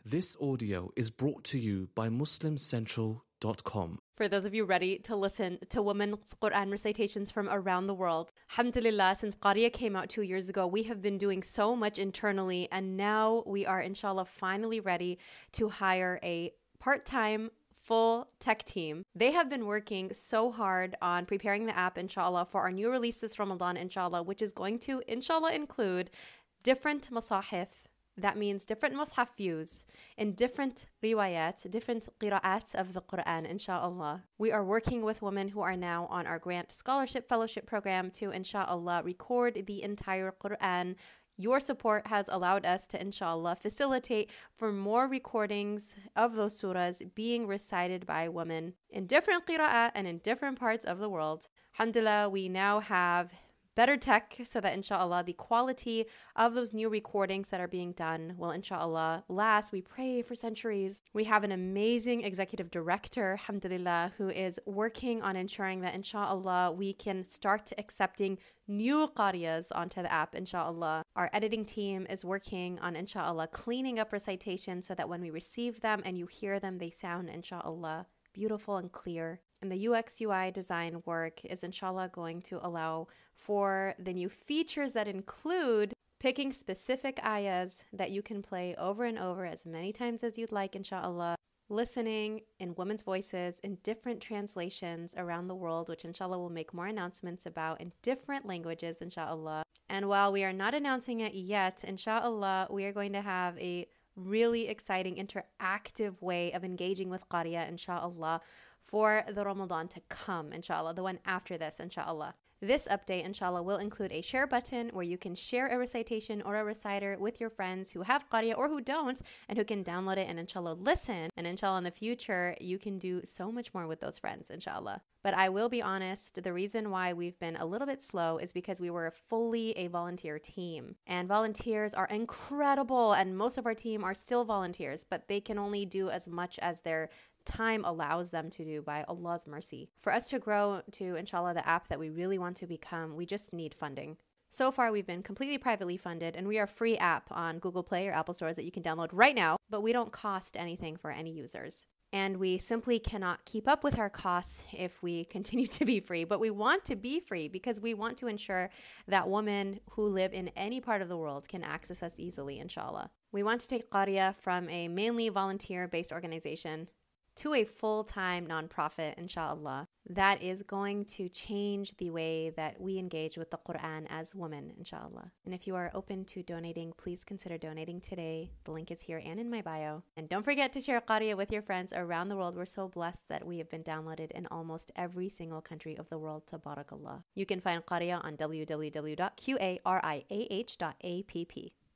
This audio is brought to you by MuslimCentral.com. For those of you ready to listen to women's Quran recitations from around the world, alhamdulillah, since Qariya came out 2 years ago, we have been doing so much internally, and now we are, inshallah, finally ready to hire a part-time full tech team. They have been working so hard on preparing the app, inshallah, for our new release this Ramadan, inshallah, which is going to, inshallah, include different masahif. That means different mushaf views in different riwayat, different qira'at of the Quran, inshallah. We are working with women who are now on our grant scholarship fellowship program to, inshallah, record the entire Quran. Your support has allowed us to, inshallah, facilitate for more recordings of those surahs being recited by women in different qira'at and in different parts of the world. Alhamdulillah, we now have better tech so that, inshallah, the quality of those new recordings that are being done will, inshallah, last, we pray, for centuries. We have an amazing executive director, alhamdulillah, who is working on ensuring that, inshallah, we can start accepting new qariyas onto the app, inshallah. Our editing team is working on, inshallah, cleaning up recitations so that when we receive them and you hear them, they sound, inshallah, beautiful and clear. And the UX UI design work is, inshallah, going to allow for the new features that include picking specific ayahs that you can play over and over as many times as you'd like, inshallah, listening in women's voices in different translations around the world, which, inshallah, we'll make more announcements about in different languages, inshallah. And while we are not announcing it yet, inshallah, we are going to have a really exciting interactive way of engaging with Qariya, inshallah, for the Ramadan to come, inshallah, the one after this, inshallah. This update, inshallah, will include a share button where you can share a recitation or a reciter with your friends who have Qariya or who don't, and who can download it and, inshallah, listen. And, inshallah, in the future, you can do so much more with those friends, inshallah. But I will be honest, the reason why we've been a little bit slow is because we were fully a volunteer team. And volunteers are incredible, and most of our team are still volunteers, but they can only do as much as their time allows them to do by Allah's mercy. For us to grow to, inshallah, the app that we really want to become, we just need funding. So far, we've been completely privately funded, and we are a free app on Google Play or Apple stores that you can download right now, but we don't cost anything for any users. And we simply cannot keep up with our costs if we continue to be free. But we want to be free because we want to ensure that women who live in any part of the world can access us easily, inshallah. We want to take Qariya from a mainly volunteer-based organization to a full-time nonprofit, inshallah, that is going to change the way that we engage with the Quran as women, inshallah. And if you are open to donating, please consider donating today. The link is here and in my bio. And don't forget to share Qariya with your friends around the world. We're so blessed that we have been downloaded in almost every single country of the world, tabarakallah. You can find Qariya on www.qariah.app.